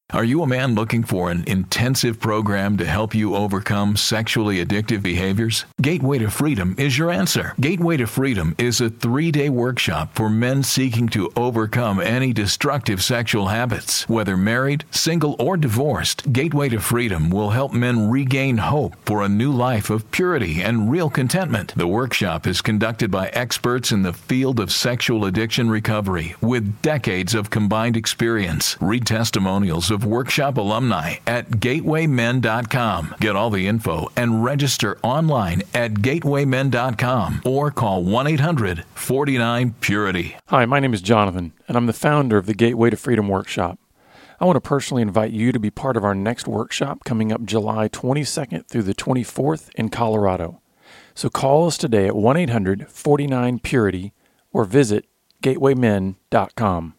Are you a man looking for an intensive program to help you overcome sexually addictive behaviors? Gateway to Freedom is your answer. Gateway to Freedom is a 3-day workshop for men seeking to overcome any destructive sexual habits. Whether married, single, or divorced, Gateway to Freedom will help men regain hope for a new life of purity and real contentment. The workshop is conducted by experts in the field of sexual addiction recovery with decades of combined experience. Read testimonials of workshop alumni at gatewaymen.com. Get all the info and register online at gatewaymen.com or call 1-800-49-PURITY. Hi, my name is Jonathan, and I'm the founder of the Gateway to Freedom Workshop. I want to personally invite you to be part of our next workshop coming up July 22nd through the 24th in Colorado. So call us today at 1-800-49-PURITY or visit gatewaymen.com.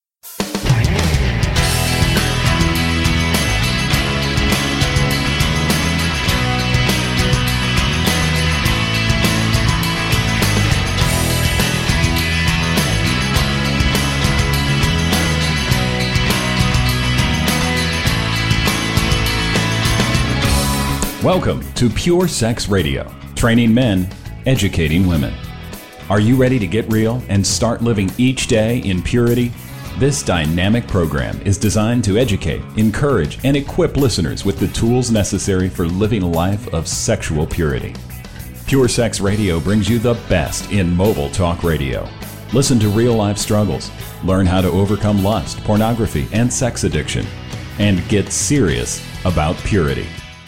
Welcome to Pure Sex Radio, training men, educating women. Are you ready to get real and start living each day in purity? This dynamic program is designed to educate, encourage, and equip listeners with the tools necessary for living a life of sexual purity. Pure Sex Radio brings you the best in mobile talk radio. Listen to real-life struggles, learn how to overcome lust, pornography, and sex addiction, and get serious about purity.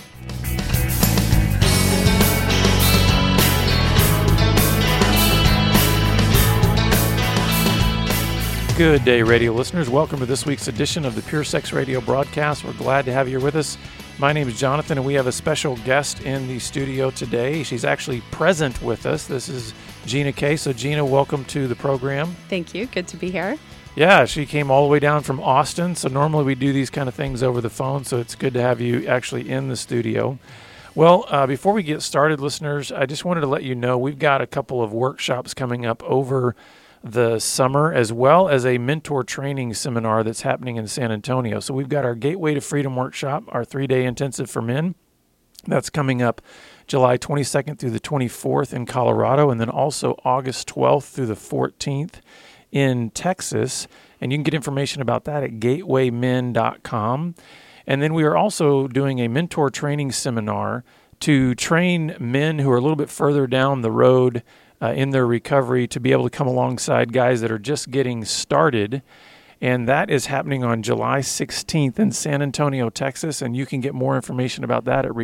Good day, radio listeners. Welcome to this week's edition of the Pure Sex Radio broadcast. We're glad to have you with us. My name is Jonathan, and we have a special guest in the studio today. She's actually present with us. This is Gina Kay. So, Gina, welcome to the program. Thank you. Good to be here. Yeah, she came all the way down from Austin. So normally we do these kind of things over the phone, so it's good to have you actually in the studio. Well, before we get started, listeners, I just wanted to let you know we've got a couple of workshops coming up over the summer, as well as a mentor training seminar that's happening in San Antonio. So we've got our Gateway to Freedom workshop, our 3-day intensive for men. That's coming up July 22nd through the 24th in Colorado, and then also August 12th through the 14th in Texas. And you can get information about that at gatewaymen.com. And then we are also doing a mentor training seminar to train men who are a little bit further down the road in their recovery to be able to come alongside guys that are just getting started. And that is happening on July 16th in San Antonio, Texas. And you can get more information about that at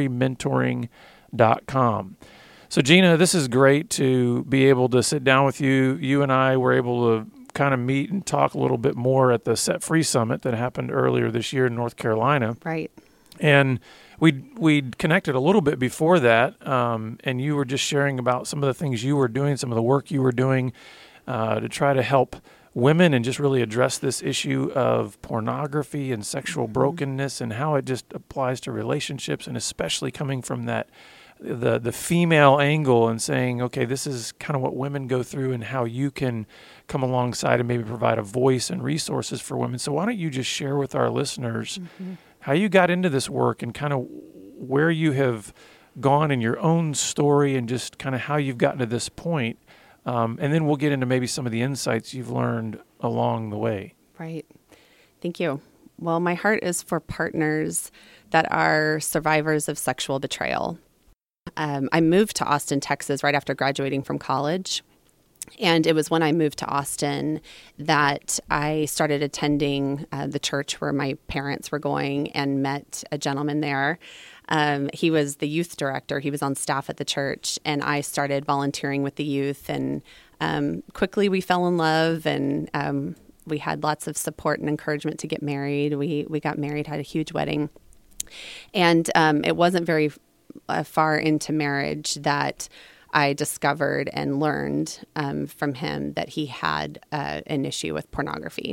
recoverymentoring.com. So, Gina, this is great to be able to sit down with you. You and I were able to kind of meet and talk a little bit more at the Set Free Summit that happened earlier this year in North Carolina. Right. And we connected a little bit before that, and you were just sharing about some of the things you were doing, some of the work you were doing to try to help women and just really address this issue of pornography and sexual brokenness and how it just applies to relationships, and especially coming from that the female angle and saying, okay, this is kind of what women go through and how you can come alongside and maybe provide a voice and resources for women. So why don't you just share with our listeners how you got into this work and kind of where you have gone in your own story and just kind of how you've gotten to this point. And then we'll get into maybe some of the insights you've learned along the way. Right. Thank you. Well, my heart is for partners that are survivors of sexual betrayal. I moved to Austin, Texas right after graduating from college. And it was when I moved to Austin that I started attending the church where my parents were going and met a gentleman there. He was the youth director. He was on staff at the church, and I started volunteering with the youth. And quickly we fell in love, and we had lots of support and encouragement to get married. We got married, had a huge wedding. And it wasn't very far into marriage that I discovered and learned from him that he had an issue with pornography.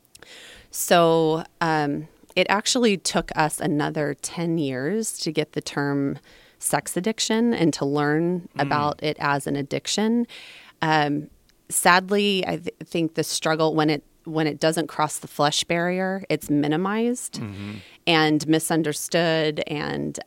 So it actually took us another 10 years to get the term sex addiction and to learn about it as an addiction. Sadly, I think the struggle, when when it doesn't cross the flesh barrier, it's minimized and misunderstood, and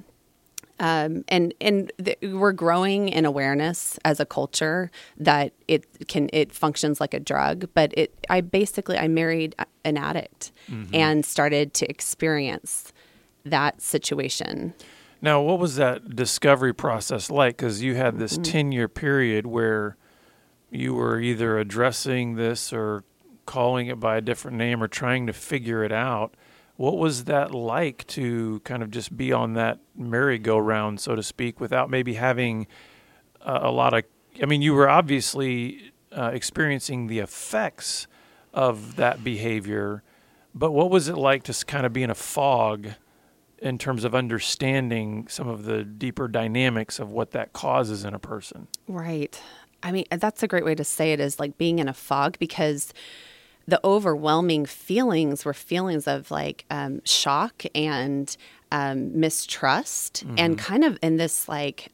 we're growing in awareness as a culture that it functions like a drug. But I married an addict and started to experience that situation. Now, what was that discovery process like? Because you had this 10-year period where you were either addressing this or calling it by a different name or trying to figure it out. What was that like to kind of just be on that merry-go-round, so to speak, without maybe having a lot of... I mean, you were obviously experiencing the effects of that behavior, but what was it like to kind of be in a fog in terms of understanding some of the deeper dynamics of what that causes in a person? Right. I mean, that's a great way to say it, is like being in a fog, because the overwhelming feelings were feelings of like shock and mistrust and kind of in this like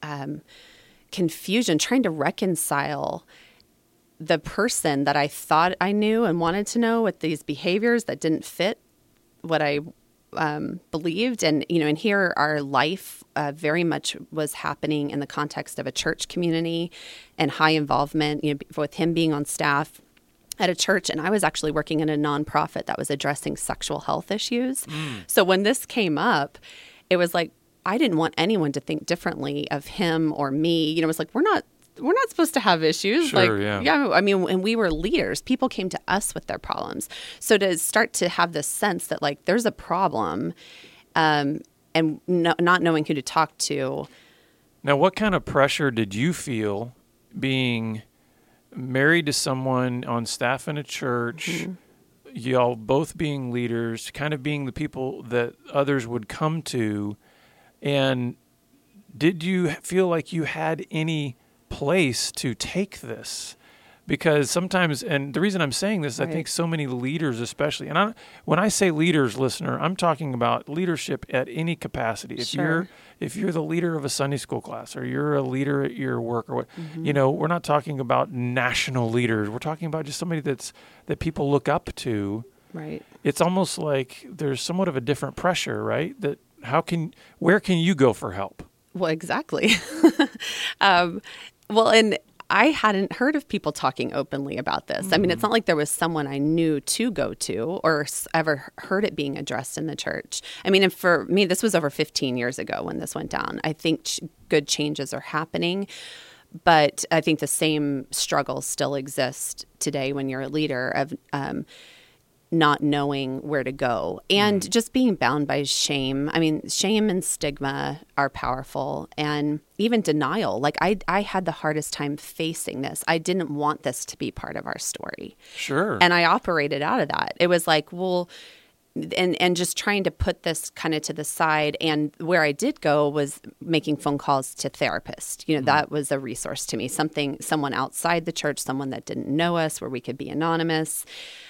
confusion, trying to reconcile the person that I thought I knew and wanted to know with these behaviors that didn't fit what I believed. And, and here our life very much was happening in the context of a church community and high involvement, with him being on staff at a church. And I was actually working in a nonprofit that was addressing sexual health issues. So when this came up, it was like, I didn't want anyone to think differently of him or me. It was like, we're not supposed to have issues. Sure, yeah. I mean, and we were leaders. People came to us with their problems. So to start to have this sense that like there's a problem, and not knowing who to talk to. Now, what kind of pressure did you feel being married to someone on staff in a church, y'all both being leaders, kind of being the people that others would come to, and did you feel like you had any place to take this? Because sometimes, and the reason I'm saying this, right, I think so many leaders especially, and when I say leaders, listener, I'm talking about leadership at any capacity. If you're the leader of a Sunday school class, or you're a leader at your work, or what, we're not talking about national leaders. We're talking about just somebody that people look up to. Right. It's almost like there's somewhat of a different pressure, right? That where can you go for help? Well, exactly. And I hadn't heard of people talking openly about this. I mean, it's not like there was someone I knew to go to or ever heard it being addressed in the church. I mean, and for me, this was over 15 years ago when this went down. I think good changes are happening, but I think the same struggles still exist today when you're a leader of not knowing where to go and just being bound by shame. I mean, shame and stigma are powerful, and even denial. Like I had the hardest time facing this. I didn't want this to be part of our story. Sure. And I operated out of that. It was like, well, and just trying to put this kind of to the side. And where I did go was making phone calls to therapists. That was a resource to me, someone outside the church, someone that didn't know us, where we could be anonymous.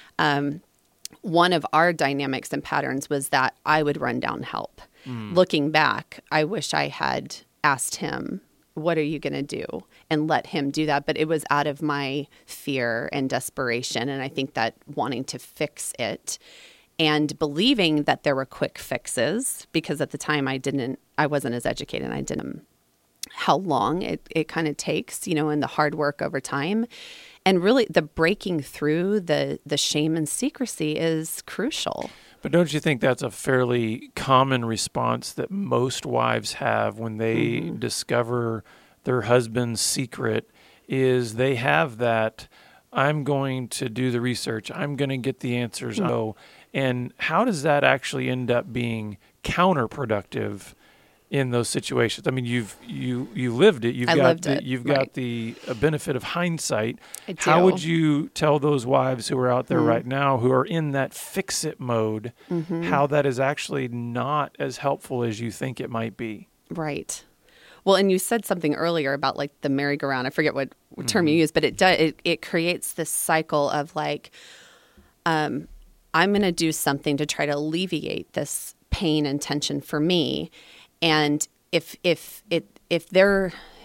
One of our dynamics and patterns was that I would run down help. Looking back, I wish I had asked him, what are you going to do? And let him do that. But it was out of my fear and desperation. And I think that wanting to fix it and believing that there were quick fixes, because at the time I wasn't as educated. I didn't how long it kind of takes, and the hard work over time. And really, the breaking through the shame and secrecy is crucial. But don't you think that's a fairly common response that most wives have when they discover their husband's secret, is they have that, I'm going to do the research, I'm going to get the answers. And how does that actually end up being counterproductive in those situations? I mean, you lived it. You've got the benefit of hindsight. How would you tell those wives who are out there right now who are in that fix-it mode, how that is actually not as helpful as you think it might be? Right. Well, and you said something earlier about like the merry-go-round. I forget what term you used, but it creates this cycle of like, I'm going to do something to try to alleviate this pain and tension for me. And if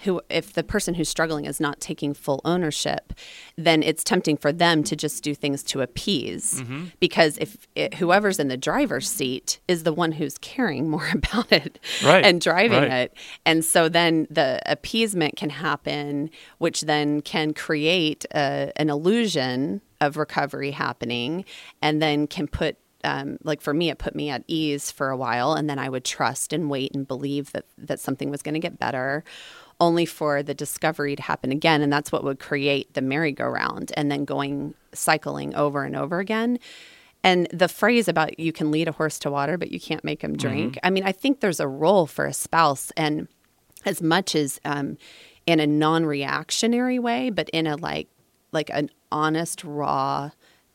if the person who's struggling is not taking full ownership, then it's tempting for them to just do things to appease. Because whoever's in the driver's seat is the one who's caring more about it and driving it. And so then the appeasement can happen, which then can create an illusion of recovery happening, and then can put like for me, it put me at ease for a while, and then I would trust and wait and believe that something was going to get better, only for the discovery to happen again. And that's what would create the merry-go-round, and then cycling over and over again. And the phrase about you can lead a horse to water, but you can't make him drink. I mean, I think there's a role for a spouse, and as much as in a non-reactionary way, but in a like an honest, raw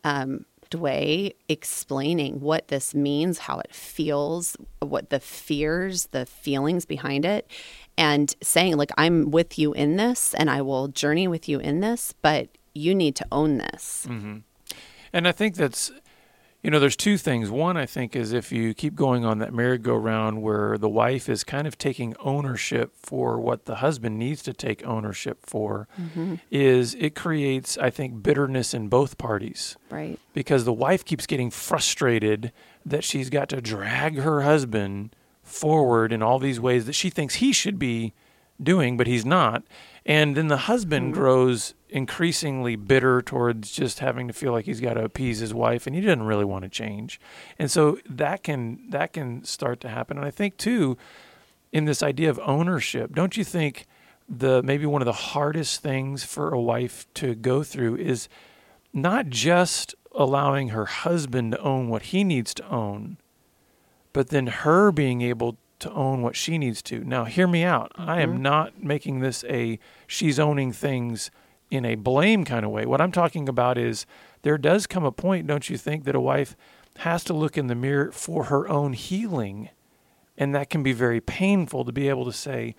way, explaining what this means, how it feels, what the fears, the feelings behind it, and saying, like, I'm with you in this and I will journey with you in this, but you need to own this. And I think that's, there's two things. One, I think, is if you keep going on that merry-go-round where the wife is kind of taking ownership for what the husband needs to take ownership for, is it creates, I think, bitterness in both parties. Right. Because the wife keeps getting frustrated that she's got to drag her husband forward in all these ways that she thinks he should be doing, but he's not. And then the husband grows increasingly bitter towards just having to feel like he's got to appease his wife, and he doesn't really want to change. And so that can start to happen. And I think too, in this idea of ownership, don't you think maybe one of the hardest things for a wife to go through is not just allowing her husband to own what he needs to own, but then her being able to own what she needs to. Now, hear me out. I am not making this she's owning things in a blame kind of way. What I'm talking about is there does come a point, don't you think, that a wife has to look in the mirror for her own healing, and that can be very painful to be able to say,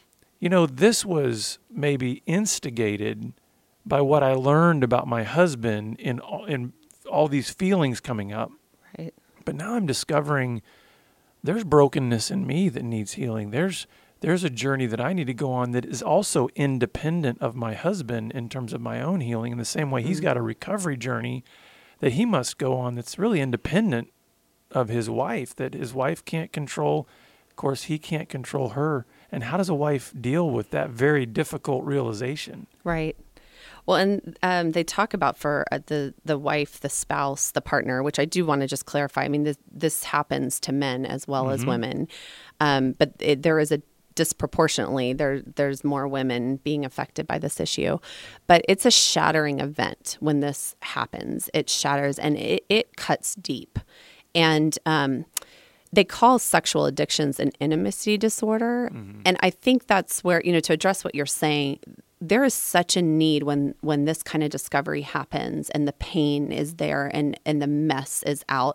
this was maybe instigated by what I learned about my husband in all these feelings coming up. Right. But now I'm discovering there's brokenness in me that needs healing. There's a journey that I need to go on that is also independent of my husband in terms of my own healing. In the same way, he's got a recovery journey that he must go on that's really independent of his wife, that his wife can't control. Of course, he can't control her. And how does a wife deal with that very difficult realization? Right. Well, and they talk about for the wife, the spouse, the partner, which I do want to just clarify. I mean, this happens to men as well as women, but there is a disproportionately, there's more women being affected by this issue. But it's a shattering event when this happens. It shatters and it cuts deep. And they call sexual addictions an intimacy disorder. And I think that's where, to address what you're saying, there is such a need when this kind of discovery happens and the pain is there and the mess is out,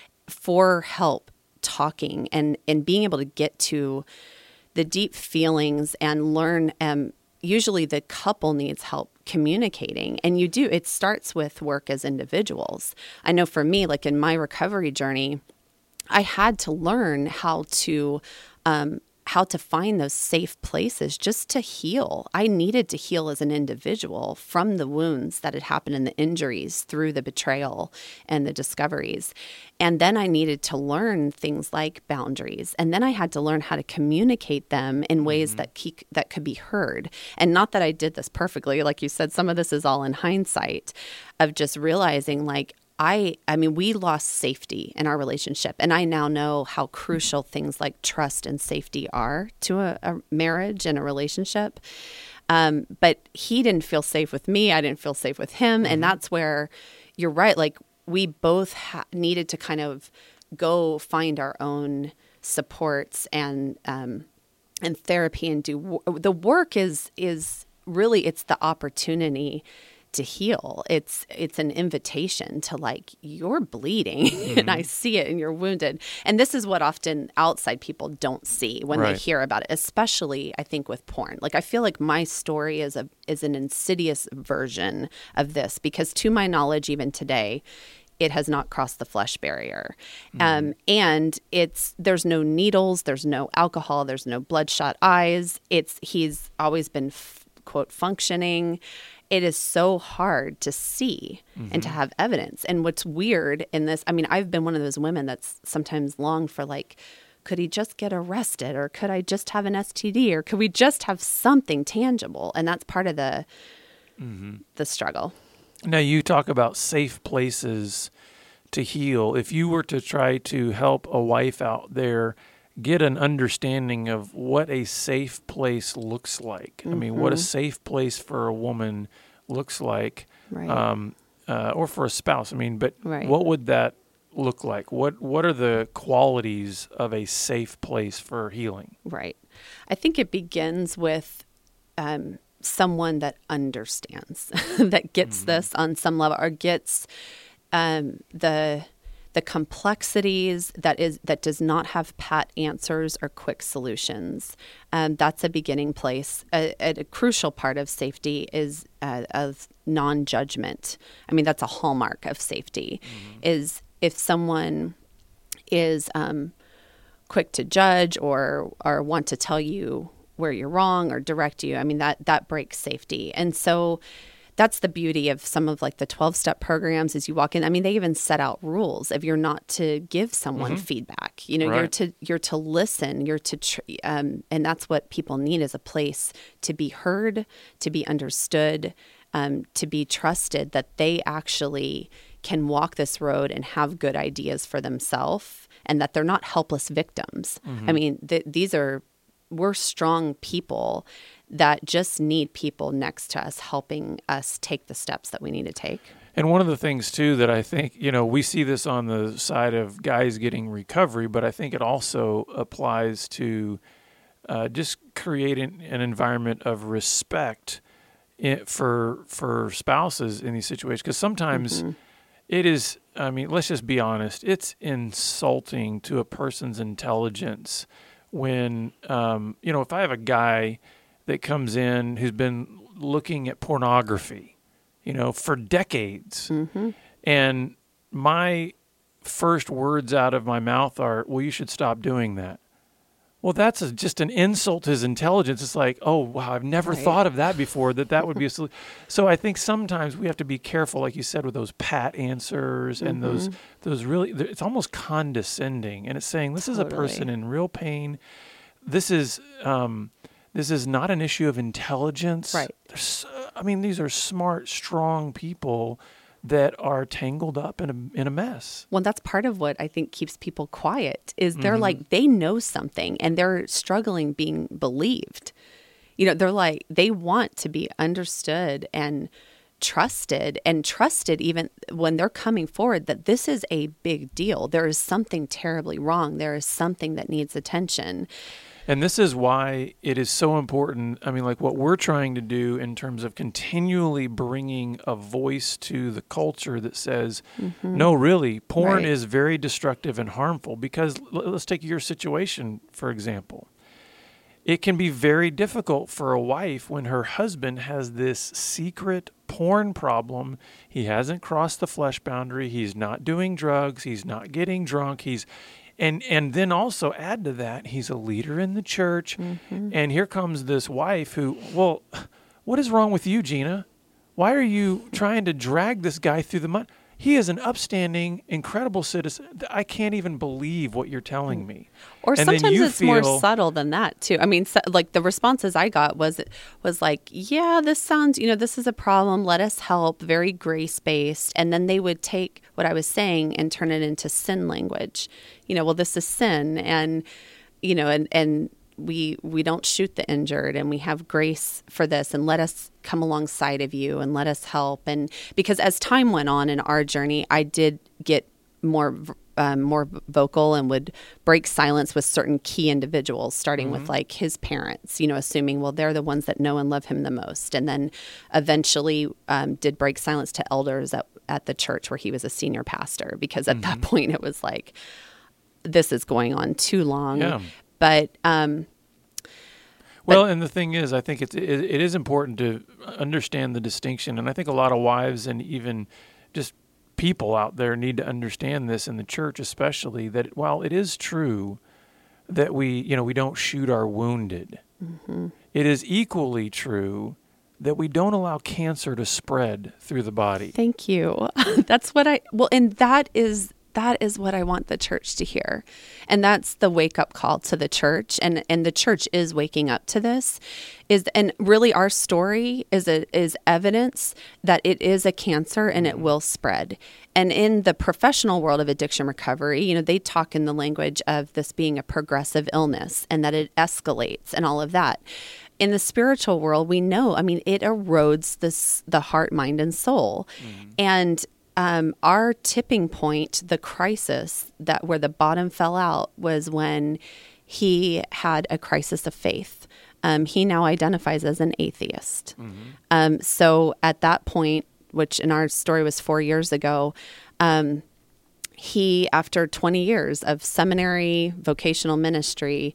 for help talking and being able to get to the deep feelings and learn. Usually the couple needs help communicating, and it starts with work as individuals. I know for me, like in my recovery journey, I had to learn how to find those safe places just to heal. I needed to heal as an individual from the wounds that had happened and the injuries through the betrayal and the discoveries. And then I needed to learn things like boundaries. And then I had to learn how to communicate them in ways that could be heard. And not that I did this perfectly. Like you said, some of this is all in hindsight of just realizing like, I mean, we lost safety in our relationship, and I now know how crucial things like trust and safety are to a marriage and a relationship. But he didn't feel safe with me. I didn't feel safe with him. And that's where you're right. Like we both needed to kind of go find our own supports and therapy and do the work is really, it's the opportunity to heal. It's an invitation to like, you're bleeding and I see it and you're wounded. And this is what often outside people don't see when they hear about it, especially I think with porn. Like I feel like my story is an insidious version of this because to my knowledge, even today, it has not crossed the flesh barrier. And there's no needles, there's no alcohol, there's no bloodshot eyes. He's always been, quote, functioning. It is so hard to see and to have evidence. And what's weird in this, I mean, I've been one of those women that's sometimes longed for, like, could he just get arrested, or could I just have an STD, or could we just have something tangible? And that's part of the struggle. Now, you talk about safe places to heal. If you were to try to help a wife out there get an understanding of what a safe place looks like, I mean, what a safe place for a woman looks like, Right. Or for a spouse. I mean, but Right. what would that look like? What are the qualities of a safe place for healing? Right. I think it begins with someone that understands, that gets this on some level, or gets the complexities, that does not have pat answers or quick solutions. That's a beginning place. A crucial part of safety is of non-judgment. I mean, that's a hallmark of safety, is if someone is quick to judge or want to tell you where you're wrong or direct you. I mean, that breaks safety. And so that's the beauty of some of, like, the 12-step programs as you walk in. I mean, they even set out rules if you're not to give someone feedback. You know, Right. you're to listen, and that's what people need, is a place to be heard, to be understood, to be trusted, that they actually can walk this road and have good ideas for themselves, and that they're not helpless victims. I mean, we're strong people that just need people next to us helping us take the steps that we need to take. And one of the things, too, that I think, you know, we see this on the side of guys getting recovery, but I think it also applies to just creating an environment of respect for spouses in these situations. Because sometimes it is, I mean, let's just be honest, it's insulting to a person's intelligence when, you know, if I have a guy that comes in who's been looking at pornography, you know, for decades, and my first words out of my mouth are, well, you should stop doing that. Well, that's just an insult to his intelligence. It's like, oh, wow, I've never thought of that before, that would be a solution. So I think sometimes we have to be careful, like you said, with those pat answers and those really, it's almost condescending. And it's saying, this is a person in real pain. This is not an issue of intelligence. Right. I mean, these are smart, strong people that are tangled up in a mess. Well, that's part of what I think keeps people quiet, is they're like, they know something and they're struggling being believed. You know, they're like, they want to be understood and trusted even when they're coming forward, that this is a big deal. There is something terribly wrong. There is something that needs attention. And this is why it is so important. I mean, like what we're trying to do in terms of continually bringing a voice to the culture that says, no, really, porn is very destructive and harmful. Because let's take your situation, for example. It can be very difficult for a wife when her husband has this secret porn problem. He hasn't crossed the flesh boundary. He's not doing drugs. He's not getting drunk. And then also add to that, he's a leader in the church. And here comes this wife who, well, what is wrong with you, Gina? Why are you trying to drag this guy through the mud? He is an upstanding, incredible citizen. I can't even believe what you're telling me. Or And sometimes it's more subtle than that, too. I mean, like the responses I got was like, yeah, this sounds, this is a problem. Let us help. Very grace-based. And then they would take what I was saying and turn it into sin language. Well, this is sin. And, and we don't shoot the injured, and we have grace for this, and let us come alongside of you and let us help. And because as time went on in our journey, I did get more vocal and would break silence with certain key individuals, starting with like his parents, assuming, well, they're the ones that know and love him the most. And then eventually did break silence to elders at the church where he was a senior pastor, because at that point it was like, this is going on too long. Yeah. But well, and the thing is, I think it is important to understand the distinction, and I think a lot of wives and even just people out there need to understand this, in the church especially, that while it is true that we don't shoot our wounded, it is equally true that we don't allow cancer to spread through the body. Thank you. That's what and that is what I want the church to hear. And that's the wake-up call to the church. And the church is waking up to this. And really our story is evidence that it is a cancer and it will spread. And in the professional world of addiction recovery, they talk in the language of this being a progressive illness and that it escalates and all of that. In the spiritual world, we know, it erodes the heart, mind, and soul. And our tipping point, the crisis where the bottom fell out, was when he had a crisis of faith. He now identifies as an atheist. So at that point, which in our story was 4 years ago, he, after 20 years of seminary, vocational ministry,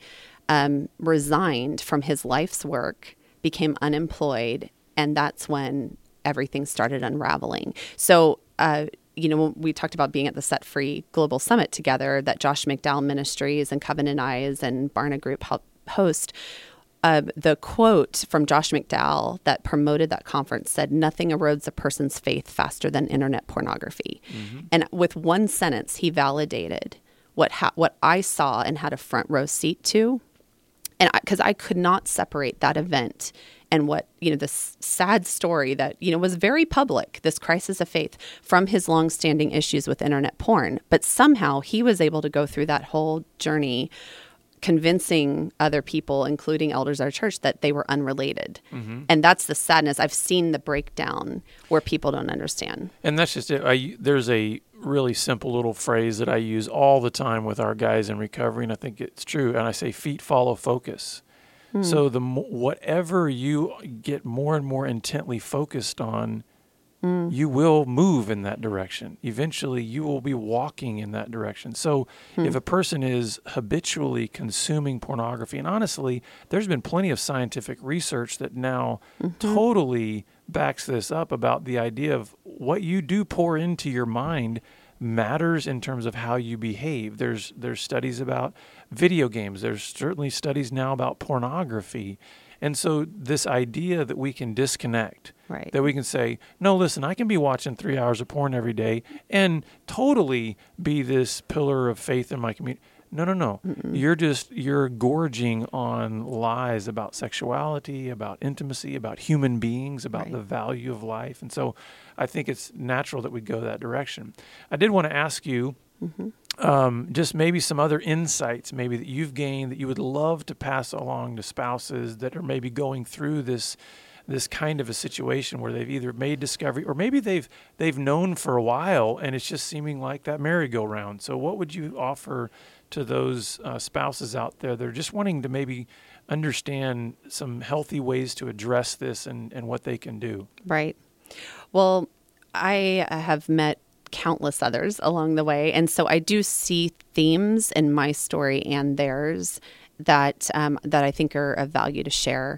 resigned from his life's work, became unemployed, and that's when everything started unraveling. So, when we talked about being at the Set Free Global Summit together, that Josh McDowell Ministries and Covenant Eyes and Barna Group helped host, the quote from Josh McDowell that promoted that conference said, "Nothing erodes a person's faith faster than internet pornography." And with one sentence, he validated what I saw and had a front row seat to. And because I could not separate that event and what, this sad story that, was very public, this crisis of faith, from his longstanding issues with internet porn. But somehow he was able to go through that whole journey, convincing other people, including elders of our church, that they were unrelated. And that's the sadness. I've seen the breakdown where people don't understand. And that's just it. There's a really simple little phrase that I use all the time with our guys in recovery, and I think it's true. And I say, feet follow focus. So whatever you get more and more intently focused on, you will move in that direction. Eventually, you will be walking in that direction. So if a person is habitually consuming pornography, and honestly, there's been plenty of scientific research that now totally backs this up, about the idea of what you do pour into your mind matters in terms of how you behave. There's studies about video games. There's certainly studies now about pornography. And so this idea that we can disconnect, right, that we can say, no, listen, I can be watching 3 hours of porn every day and totally be this pillar of faith in my community. No. You're gorging on lies about sexuality, about intimacy, about human beings, about the value of life. And so I think it's natural that we go that direction. I did want to ask you just maybe some other insights maybe that you've gained that you would love to pass along to spouses that are maybe going through this kind of a situation where they've either made discovery or maybe they've known for a while and it's just seeming like that merry-go-round. So what would you offer to those spouses out there that are just wanting to maybe understand some healthy ways to address this and what they can do? Right. Well, I have met countless others along the way. And so I do see themes in my story and theirs that I think are of value to share.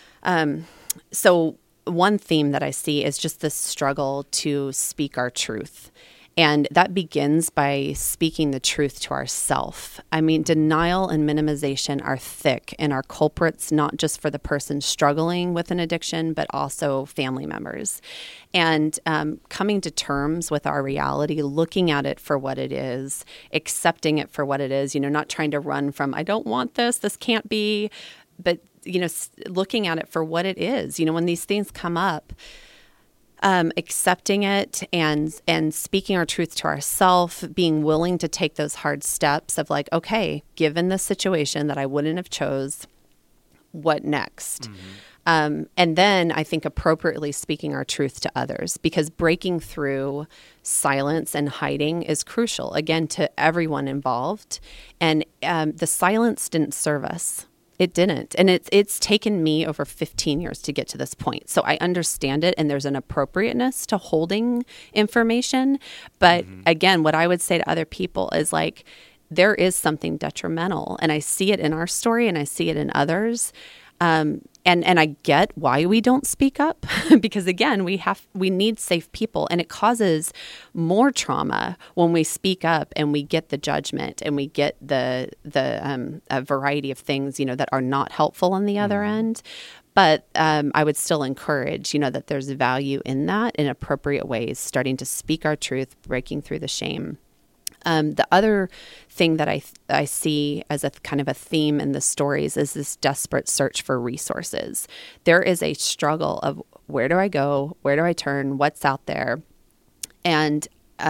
So one theme that I see is just this struggle to speak our truth. And that begins by speaking the truth to ourselves. Denial and minimization are thick and are culprits, not just for the person struggling with an addiction, but also family members. And coming to terms with our reality, looking at it for what it is, accepting it for what it is, not trying to run from, I don't want this can't be, but, looking at it for what it is. When these things come up, accepting it and speaking our truth to ourselves, being willing to take those hard steps of like, okay, given the situation that I wouldn't have chose, what next? And then I think appropriately speaking our truth to others, because breaking through silence and hiding is crucial, again, to everyone involved. And the silence didn't serve us. It didn't. And it's taken me over 15 years to get to this point. So I understand it, and there's an appropriateness to holding information. But again, what I would say to other people is like, there is something detrimental. And I see it in our story and I see it in others. And I get why we don't speak up because again, we need safe people, and it causes more trauma when we speak up and we get the judgment and we get the a variety of things, that are not helpful on the other end. But I would still encourage, that there's value in that in appropriate ways, starting to speak our truth, breaking through the shame. The other thing that I see as a kind of a theme in the stories is this desperate search for resources. There is a struggle of where do I go? Where do I turn? What's out there? And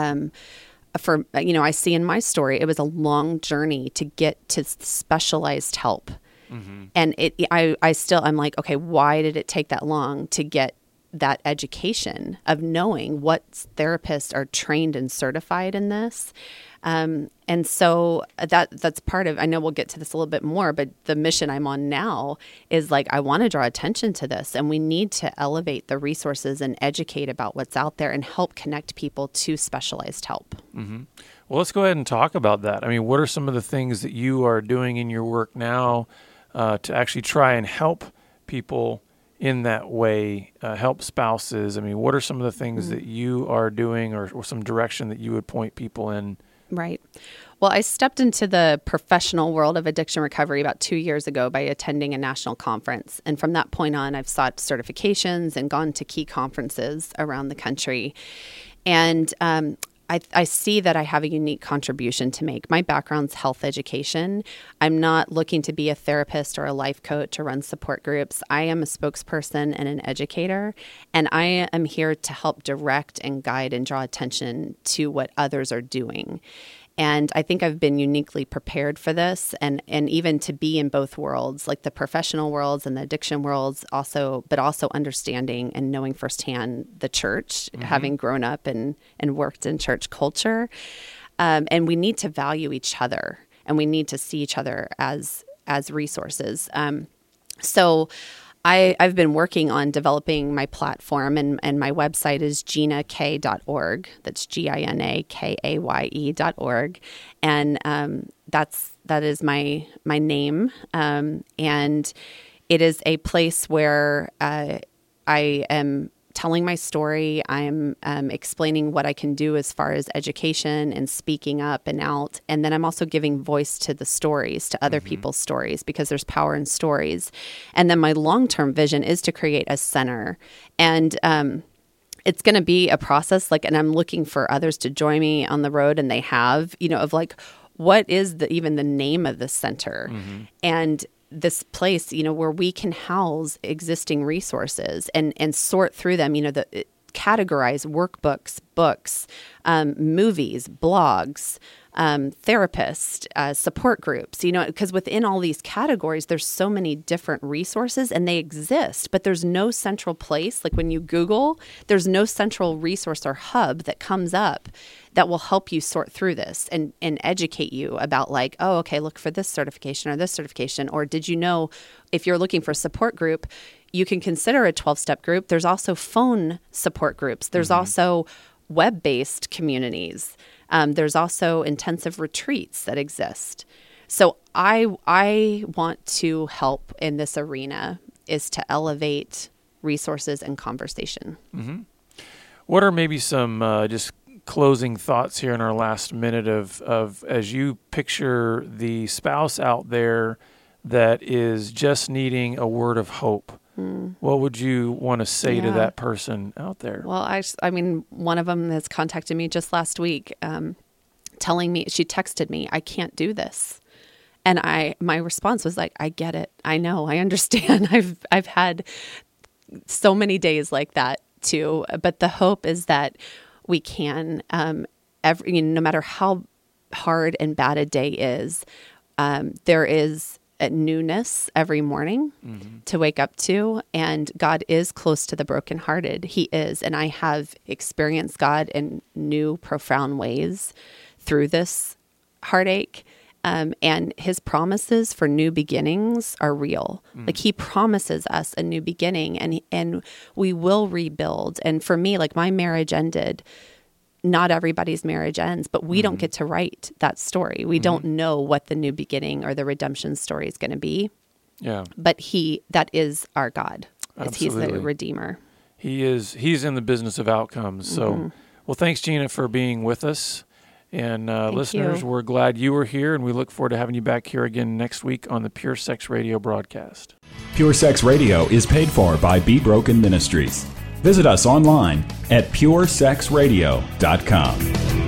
I see in my story, it was a long journey to get to specialized help. Mm-hmm. And I'm like, okay, why did it take that long to get that education of knowing what therapists are trained and certified in this? And so that's part of, I know we'll get to this a little bit more, but the mission I'm on now is like, I want to draw attention to this, and we need to elevate the resources and educate about what's out there and help connect people to specialized help. Mm-hmm. Well, let's go ahead and talk about that. I mean, what are some of the things that you are doing in your work now to actually try and help people in that way, help spouses? I mean, what are some of the things that you are doing or some direction that you would point people in? Right. Well, I stepped into the professional world of addiction recovery about 2 years ago by attending a national conference. And from that point on, I've sought certifications and gone to key conferences around the country. And I see that I have a unique contribution to make. My background's health education. I'm not looking to be a therapist or a life coach or run support groups. I am a spokesperson and an educator, and I am here to help direct and guide and draw attention to what others are doing. And I think I've been uniquely prepared for this, and even to be in both worlds, like the professional worlds and the addiction worlds, but also understanding and knowing firsthand the church, having grown up and worked in church culture. And we need to value each other, and we need to see each other as resources. So I've been working on developing my platform, and my website is ginakay.org. That's GINAKAYE.org. And that is my name. And it is a place where I am telling my story. I'm explaining what I can do as far as education and speaking up and out. And then I'm also giving voice to the stories, to other people's stories, because there's power in stories. And then my long-term vision is to create a center. And it's going to be a process, and I'm looking for others to join me on the road, and they have, of like, what is even the name of the center? And this place, where we can house existing resources and sort through them, categorize workbooks, books, movies, blogs, therapists, support groups, because within all these categories, there's so many different resources and they exist, but there's no central place. Like when you Google, there's no central resource or hub that comes up that will help you sort through this and educate you about like, oh, okay, look for this certification or this certification. Or did you know if you're looking for a support group, you can consider a 12-step group. There's also phone support groups. There's also web-based communities. There's also intensive retreats that exist. So I want to help in this arena is to elevate resources and conversation. What are maybe some just closing thoughts here in our last minute of as you picture the spouse out there that is just needing a word of hope? What would you want to say to that person out there? Well, I mean, one of them has contacted me just last week, telling me, she texted me, I can't do this. And my response was like, I get it. I know. I understand. I've had so many days like that too. But the hope is that we can, no matter how hard and bad a day is, there is a newness every morning to wake up to. And God is close to the brokenhearted. He is. And I have experienced God in new, profound ways through this heartache. And his promises for new beginnings are real. Like he promises us a new beginning and we will rebuild. And for me, like my marriage ended. Not everybody's marriage ends, but we don't get to write that story. We don't know what the new beginning or the redemption story is going to be. Yeah. But that is our God. He's Absolutely. the Redeemer. He's in the business of outcomes. So, well, thanks, Gina, for being with us. And listeners, we're glad you were here, and we look forward to having you back here again next week on the Pure Sex Radio broadcast. Pure Sex Radio is paid for by Be Broken Ministries. Visit us online at puresexradio.com.